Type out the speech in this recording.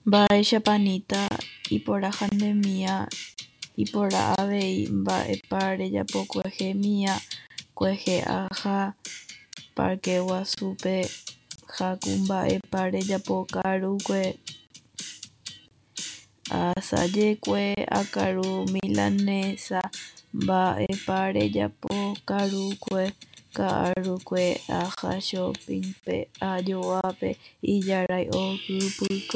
Mba'éichapa Anita iporãhandemia iporã avei mba'épa rejapopyhemia kuehe'a ha Parque Guasúpe ha ku mba'épa rejapo ka'arukue asajekue akaru Milanesa mba'épa rejapo ka'arukue aha Shopípe ajoápe ijarái okypýkuri.